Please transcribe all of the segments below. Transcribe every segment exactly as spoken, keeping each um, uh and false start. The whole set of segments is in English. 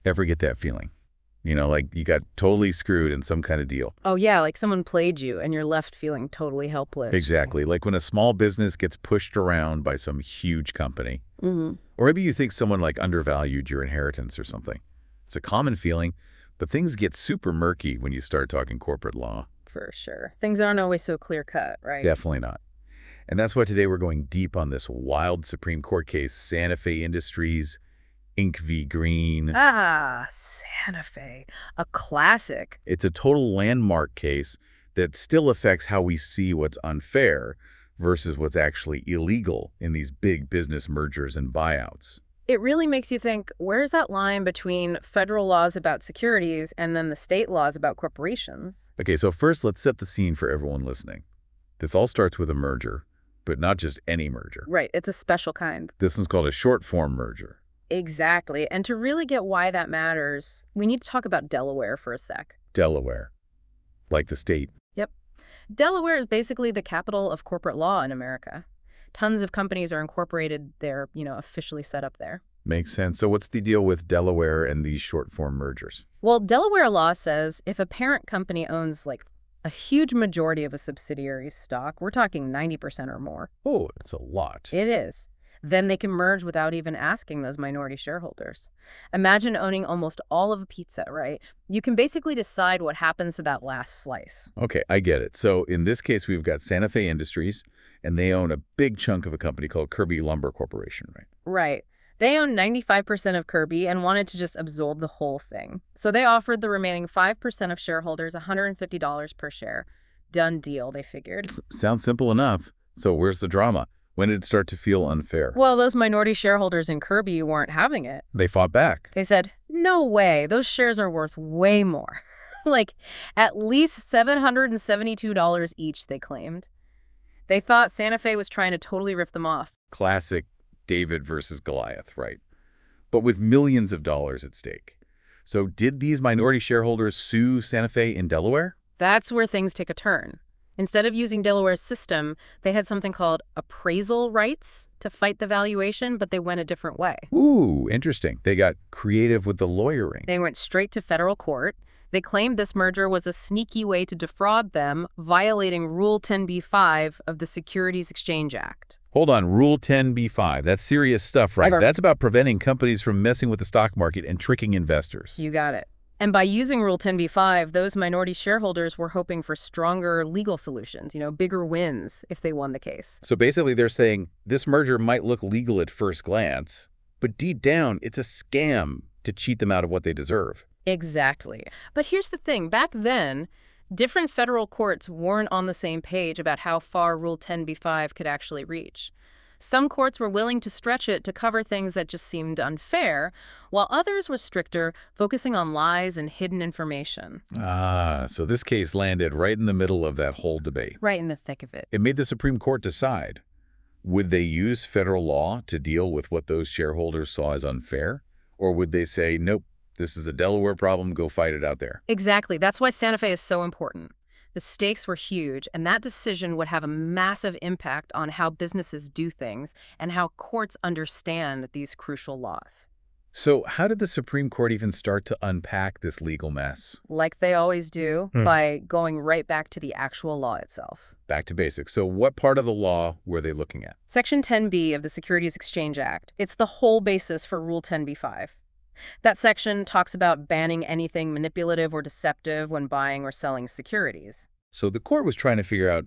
Ever get that feeling? You know, like you got totally screwed in some kind of deal. Oh, yeah, like someone played you and you're left feeling totally helpless. Exactly. Like when a small business gets pushed around by some huge company. Mm-hmm. Or maybe you think someone like undervalued your inheritance or something. It's a common feeling, but things get super murky when you start talking corporate law. For sure. Things aren't always so clear-cut, right? Definitely not. And that's why today we're going deep on this wild Supreme Court case, Santa Fe Industries, Inc v. Green. Ah, Santa Fe. A classic. It's a total landmark case that still affects how we see what's unfair versus what's actually illegal in these big business mergers and buyouts. It really makes you think, where's that line between federal laws about securities and then the state laws about corporations? Okay, so first let's set the scene for everyone listening. This all starts with a merger, but not just any merger. Right, it's a special kind. This one's called a short-form merger. Exactly. And to really get why that matters, we need to talk about Delaware for a sec. Delaware. Like the state. Yep. Delaware is basically the capital of corporate law in America. Tons of companies are incorporated there, you know, officially set up there. Makes sense. So what's the deal with Delaware and these short-form mergers? Well, Delaware law says if a parent company owns, like, a huge majority of a subsidiary's stock, we're talking ninety percent or more. Oh, it's a lot. It is. Then they can merge without even asking those minority shareholders. Imagine owning almost all of a pizza, right? You can basically decide what happens to that last slice. Okay, I get it. So in this case, we've got Santa Fe Industries, and they own a big chunk of a company called Kirby Lumber Corporation, right? Right. They own ninety-five percent of Kirby and wanted to just absorb the whole thing. So they offered the remaining five percent of shareholders one hundred fifty dollars per share. Done deal, they figured. S- sounds simple enough. So where's the drama? When did it start to feel unfair? Well, those minority shareholders in Kirby weren't having it. They fought back. They said, no way, those shares are worth way more. Like, at least seven hundred seventy-two dollars each, they claimed. They thought Santa Fe was trying to totally rip them off. Classic David versus Goliath, right? But with millions of dollars at stake. So did these minority shareholders sue Santa Fe in Delaware? That's where things take a turn. Instead of using Delaware's system, they had something called appraisal rights to fight the valuation, but they went a different way. Ooh, interesting. They got creative with the lawyering. They went straight to federal court. They claimed this merger was a sneaky way to defraud them, violating Rule ten b five of the Securities Exchange Act. Hold on, Rule ten b five. That's serious stuff, right? Ever. That's about preventing companies from messing with the stock market and tricking investors. You got it. And by using Rule ten b five, those minority shareholders were hoping for stronger legal solutions, you know, bigger wins if they won the case. So basically they're saying this merger might look legal at first glance, but deep down it's a scam to cheat them out of what they deserve. Exactly. But here's the thing. Back then, different federal courts weren't on the same page about how far Rule ten b five could actually reach. Some courts were willing to stretch it to cover things that just seemed unfair, while others were stricter, focusing on lies and hidden information. Ah, so this case landed right in the middle of that whole debate. Right in the thick of it. It made the Supreme Court decide. Would they use federal law to deal with what those shareholders saw as unfair? Or would they say, nope, this is a Delaware problem, go fight it out there? Exactly. That's why Santa Fe is so important. The stakes were huge, and that decision would have a massive impact on how businesses do things and how courts understand these crucial laws. So how did the Supreme Court even start to unpack this legal mess? Like they always do, Hmm. by going right back to the actual law itself. Back to basics. So what part of the law were they looking at? Section ten b of the Securities Exchange Act. It's the whole basis for Rule ten b five. That section talks about banning anything manipulative or deceptive when buying or selling securities. So the court was trying to figure out,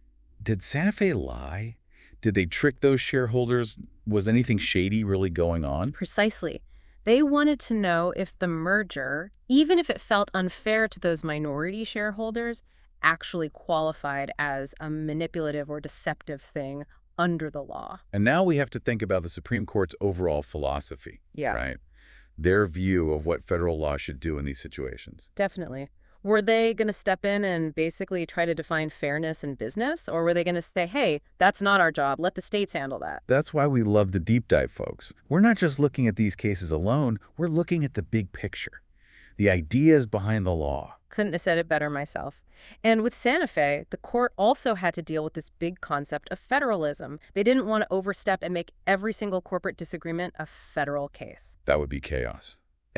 did Santa Fe lie? Did they trick those shareholders? Was anything shady really going on? Precisely. They wanted to know if the merger, even if it felt unfair to those minority shareholders, actually qualified as a manipulative or deceptive thing under the law. And now we have to think about the Supreme Court's overall philosophy, Yeah, right? Their view of what federal law should do in these situations. definitely. Were they going to step in and basically try to define fairness in business? Or were they going to say, hey, that's not our job, let the states handle that? That's why we love the deep dive, folks. We're not just looking at these cases alone, we're looking at the big picture, the ideas behind the law. Couldn't have said it better myself. And with Santa Fe, the court also had to deal with this big concept of federalism. They didn't want to overstep and make every single corporate disagreement a federal case. That would be chaos.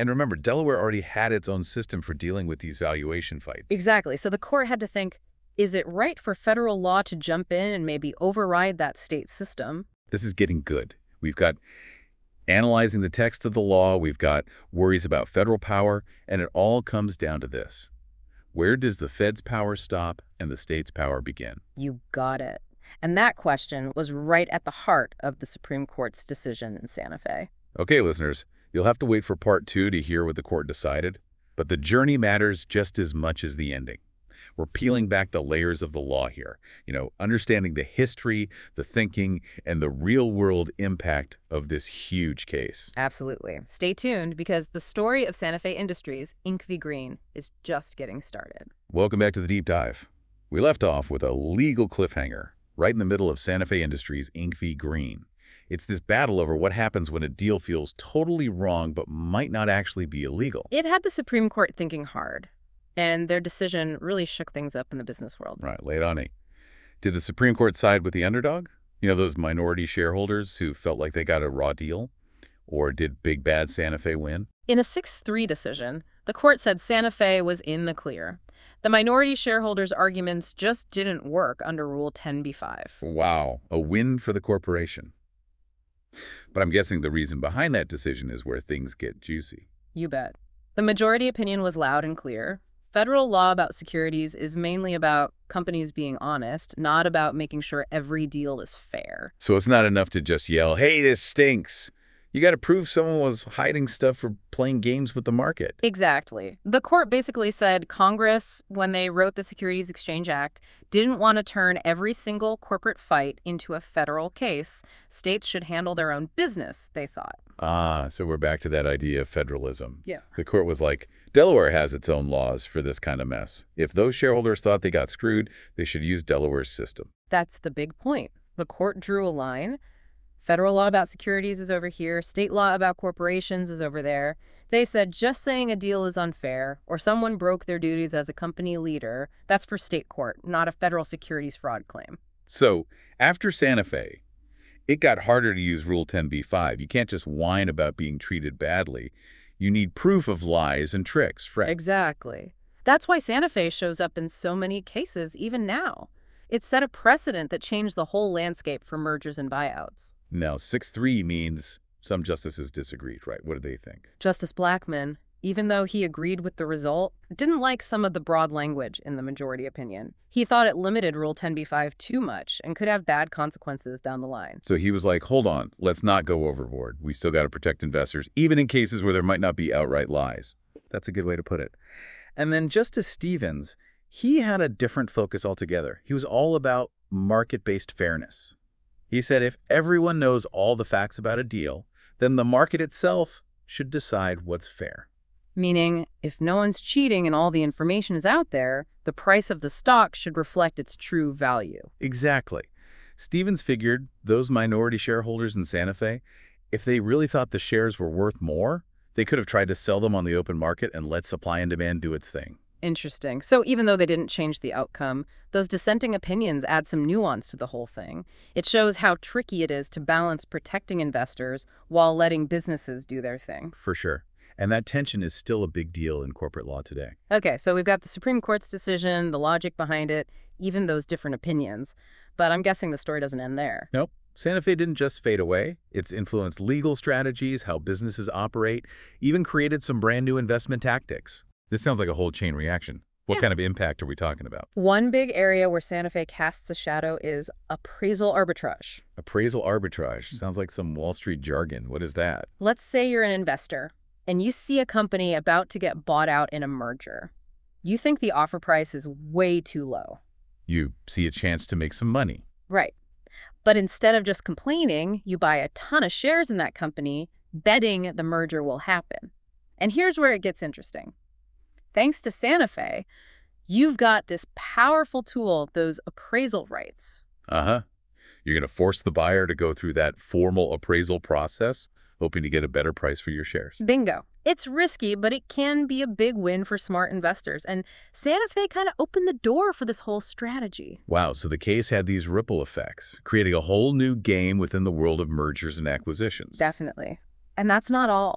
And remember, Delaware already had its own system for dealing with these valuation fights. Exactly. So the court had to think, is it right for federal law to jump in and maybe override that state system? This is getting good. We've got analyzing the text of the law, we've got worries about federal power, and it all comes down to this. Where does the Fed's power stop and the state's power begin? You got it. And that question was right at the heart of the Supreme Court's decision in Santa Fe. Okay, listeners, you'll have to wait for part two to hear what the court decided, but the journey matters just as much as the ending. We're peeling back the layers of the law here, you know, understanding the history, the thinking, and the real-world impact of this huge case. Absolutely. Stay tuned because the story of Santa Fe Industries, Inc v. Green, is just getting started. Welcome back to the Deep Dive. We left off with a legal cliffhanger right in the middle of Santa Fe Industries, Inc v. Green. It's this battle over what happens when a deal feels totally wrong but might not actually be illegal. It had the Supreme Court thinking hard, and their decision really shook things up in the business world. Right, lay it on me. Did the Supreme Court side with the underdog? You know, those minority shareholders who felt like they got a raw deal? Or did big bad Santa Fe win? In a six three decision, the court said Santa Fe was in the clear. The minority shareholders' arguments just didn't work under Rule ten b five. Wow, a win for the corporation. But I'm guessing the reason behind that decision is where things get juicy. You bet. The majority opinion was loud and clear. Federal law about securities is mainly about companies being honest, not about making sure every deal is fair. So it's not enough to just yell, hey, this stinks. You got to prove someone was hiding stuff for playing games with the market. Exactly. The court basically said Congress, when they wrote the Securities Exchange Act, didn't want to turn every single corporate fight into a federal case. States should handle their own business, they thought. Ah, so we're back to that idea of federalism. Yeah. The court was like, Delaware has its own laws for this kind of mess. If those shareholders thought they got screwed, they should use Delaware's system. That's the big point. The court drew a line. Federal law about securities is over here. State law about corporations is over there. They said just saying a deal is unfair or someone broke their duties as a company leader, that's for state court, not a federal securities fraud claim. So after Santa Fe, it got harder to use Rule ten b five. You can't just whine about being treated badly. You need proof of lies and tricks, right? Exactly. That's why Santa Fe shows up in so many cases even now. It set a precedent that changed the whole landscape for mergers and buyouts. Now, six three means some justices disagreed, right? What do they think? Justice Blackmun, even though he agreed with the result, didn't like some of the broad language in the majority opinion. He thought it limited Rule ten b five too much and could have bad consequences down the line. So he was like, hold on, let's not go overboard. We still got to protect investors, even in cases where there might not be outright lies. That's a good way to put it. And then Justice Stevens, he had a different focus altogether. He was all about market-based fairness. He said if everyone knows all the facts about a deal, then the market itself should decide what's fair. Meaning, if no one's cheating and all the information is out there, the price of the stock should reflect its true value. Exactly. Stevens figured those minority shareholders in Santa Fe, if they really thought the shares were worth more, they could have tried to sell them on the open market and let supply and demand do its thing. Interesting. So even though they didn't change the outcome, those dissenting opinions add some nuance to the whole thing. It shows how tricky it is to balance protecting investors while letting businesses do their thing. For sure. And that tension is still a big deal in corporate law today. Okay, so we've got the Supreme Court's decision, the logic behind it, even those different opinions. But I'm guessing the story doesn't end there. Nope. Santa Fe didn't just fade away. It's influenced legal strategies, how businesses operate, even created some brand new investment tactics. This sounds like a whole chain reaction. What Yeah. kind of impact are we talking about? One big area where Santa Fe casts a shadow is appraisal arbitrage. Appraisal arbitrage. Sounds like some Wall Street jargon. What is that? Let's say you're an investor and you see a company about to get bought out in a merger. You think the offer price is way too low. You see a chance to make some money. Right. But instead of just complaining, you buy a ton of shares in that company, betting the merger will happen. And here's where it gets interesting. Thanks to Santa Fe, you've got this powerful tool, those appraisal rights. Uh-huh. You're going to force the buyer to go through that formal appraisal process, hoping to get a better price for your shares. Bingo. It's risky, but it can be a big win for smart investors. And Santa Fe kind of opened the door for this whole strategy. Wow, so the case had these ripple effects, creating a whole new game within the world of mergers and acquisitions. Definitely. And that's not all.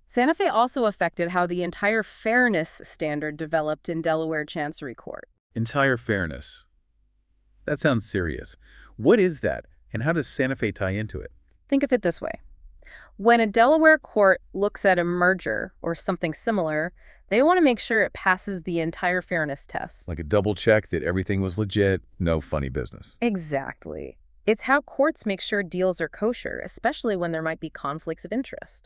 Santa Fe also affected how the entire fairness standard developed in Delaware Chancery Court. Entire fairness. That sounds serious. What is that, and how does Santa Fe tie into it? Think of it this way. When a Delaware court looks at a merger or something similar, they want to make sure it passes the entire fairness test. Like a double check that everything was legit, no funny business. Exactly. It's how courts make sure deals are kosher, especially when there might be conflicts of interest.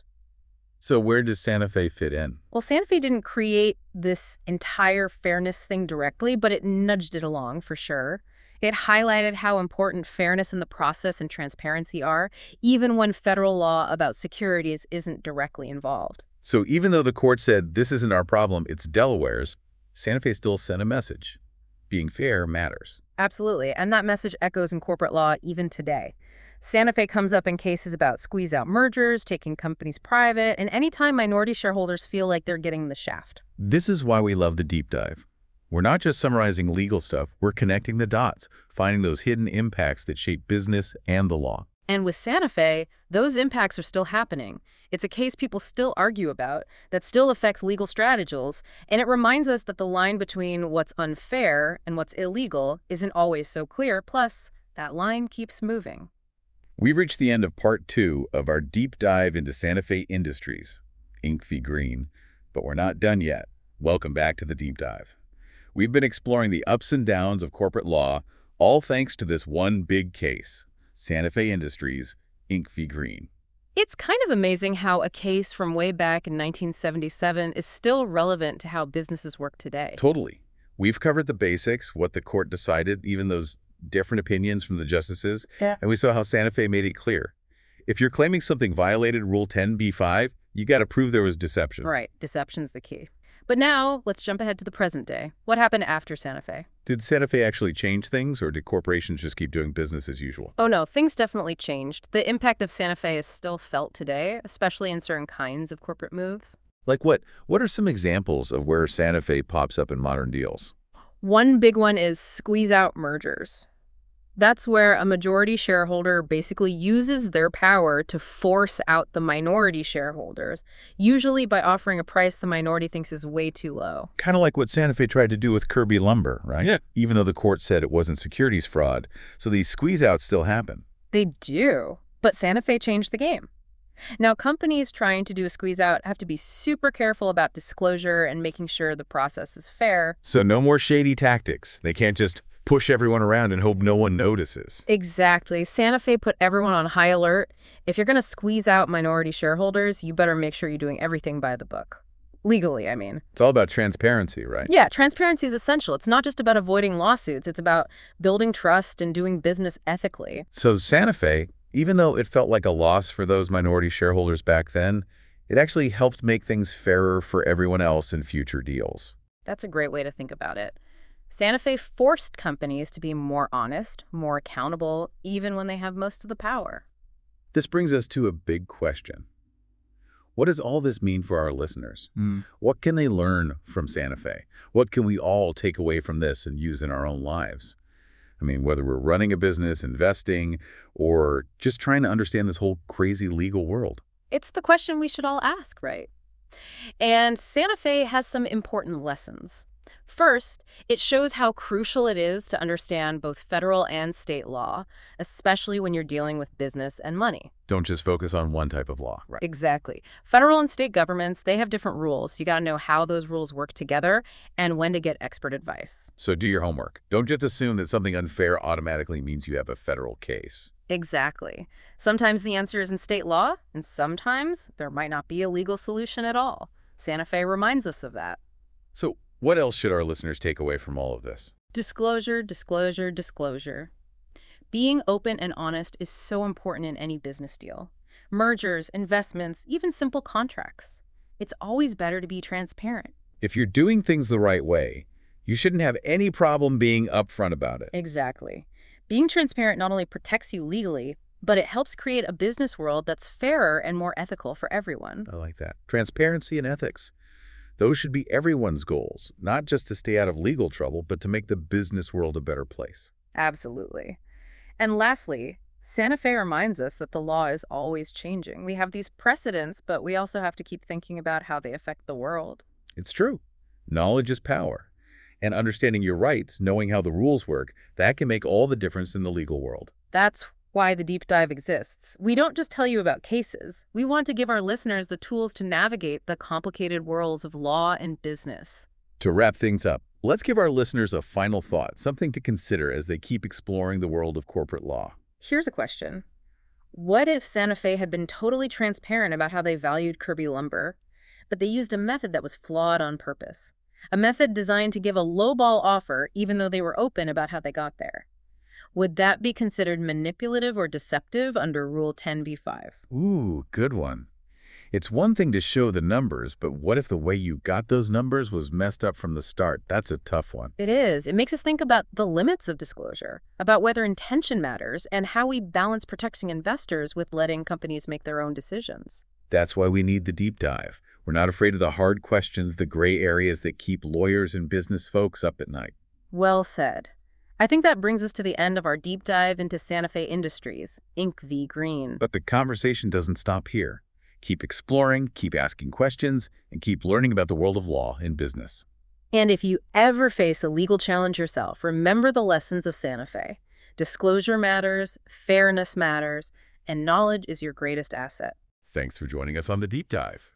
So where does Santa Fe fit in? Well, Santa Fe didn't create this entire fairness thing directly, but it nudged it along for sure. It highlighted how important fairness in the process and transparency are, even when federal law about securities isn't directly involved. So even though the court said this isn't our problem, it's Delaware's, Santa Fe still sent a message. Being fair matters. Absolutely, and that message echoes in corporate law even today. Santa Fe comes up in cases about squeeze-out mergers, taking companies private, and anytime minority shareholders feel like they're getting the shaft. This is why we love the deep dive. We're not just summarizing legal stuff, we're connecting the dots, finding those hidden impacts that shape business and the law. And with Santa Fe, those impacts are still happening. It's a case people still argue about that still affects legal strategies, and it reminds us that the line between what's unfair and what's illegal isn't always so clear, plus that line keeps moving. We've reached the end of part two of our deep dive into Santa Fe Industries, Incorporated v. Green, but we're not done yet. Welcome back to the deep dive. We've been exploring the ups and downs of corporate law, all thanks to this one big case, Santa Fe Industries, Incorporated v. Green. It's kind of amazing how a case from way back in nineteen seventy-seven is still relevant to how businesses work today. Totally. We've covered the basics, what the court decided, even those different opinions from the justices, Yeah. and we saw how Santa Fe made it clear. If you're claiming something violated Rule ten b five, you got to prove there was deception. Right, deception's the key. But now, let's jump ahead to the present day. What happened after Santa Fe? Did Santa Fe actually change things, or did corporations just keep doing business as usual? Oh no, things definitely changed. The impact of Santa Fe is still felt today, especially in certain kinds of corporate moves. Like what? What are some examples of where Santa Fe pops up in modern deals? One big one is squeeze-out mergers. That's where a majority shareholder basically uses their power to force out the minority shareholders, usually by offering a price the minority thinks is way too low. Kind of like what Santa Fe tried to do with Kirby Lumber, right? Yeah. Even though the court said it wasn't securities fraud. So these squeeze-outs still happen. They do, but Santa Fe changed the game. Now, companies trying to do a squeeze-out have to be super careful about disclosure and making sure the process is fair. So no more shady tactics. They can't just push everyone around and hope no one notices. Exactly. Santa Fe put everyone on high alert. If you're going to squeeze out minority shareholders, you better make sure you're doing everything by the book. Legally, I mean. It's all about transparency, right? Yeah, transparency is essential. It's not just about avoiding lawsuits. It's about building trust and doing business ethically. So Santa Fe, even though it felt like a loss for those minority shareholders back then, it actually helped make things fairer for everyone else in future deals. That's a great way to think about it. Santa Fe forced companies to be more honest, more accountable, even when they have most of the power. This brings us to a big question. What does all this mean for our listeners? Mm. What can they learn from Santa Fe? What can we all take away from this and use in our own lives? I mean, whether we're running a business, investing, or just trying to understand this whole crazy legal world. It's the question we should all ask, right? And Santa Fe has some important lessons. First, it shows how crucial it is to understand both federal and state law, especially when you're dealing with business and money. Don't just focus on one type of law. Right. Exactly. Federal and state governments, they have different rules. You got to know how those rules work together and when to get expert advice. So do your homework. Don't just assume that something unfair automatically means you have a federal case. Exactly. Sometimes the answer is in state law, and sometimes there might not be a legal solution at all. Santa Fe reminds us of that. So what else should our listeners take away from all of this? Disclosure, disclosure, disclosure. Being open and honest is so important in any business deal. Mergers, investments, even simple contracts. It's always better to be transparent. If you're doing things the right way, you shouldn't have any problem being upfront about it. Exactly. Being transparent not only protects you legally, but it helps create a business world that's fairer and more ethical for everyone. I like that. Transparency and ethics. Those should be everyone's goals, not just to stay out of legal trouble, but to make the business world a better place. Absolutely. And lastly, Santa Fe reminds us that the law is always changing. We have these precedents, but we also have to keep thinking about how they affect the world. It's true. Knowledge is power. And understanding your rights, knowing how the rules work, that can make all the difference in the legal world. That's why the deep dive exists. We don't just tell you about cases. We want to give our listeners the tools to navigate the complicated worlds of law and business. To wrap things up, let's give our listeners a final thought, something to consider as they keep exploring the world of corporate law. Here's a question. What if Santa Fe had been totally transparent about how they valued Kirby Lumber, but they used a method that was flawed on purpose? A method designed to give a lowball offer even though they were open about how they got there. Would that be considered manipulative or deceptive under Rule ten B five? Ooh, good one. It's one thing to show the numbers, but what if the way you got those numbers was messed up from the start? That's a tough one. It is. It makes us think about the limits of disclosure, about whether intention matters, and how we balance protecting investors with letting companies make their own decisions. That's why we need the deep dive. We're not afraid of the hard questions, the gray areas that keep lawyers and business folks up at night. Well said. I think that brings us to the end of our deep dive into Santa Fe Industries, Incorporated v. Green. But the conversation doesn't stop here. Keep exploring, keep asking questions, and keep learning about the world of law in business. And if you ever face a legal challenge yourself, remember the lessons of Santa Fe. Disclosure matters, fairness matters, and knowledge is your greatest asset. Thanks for joining us on the Deep Dive.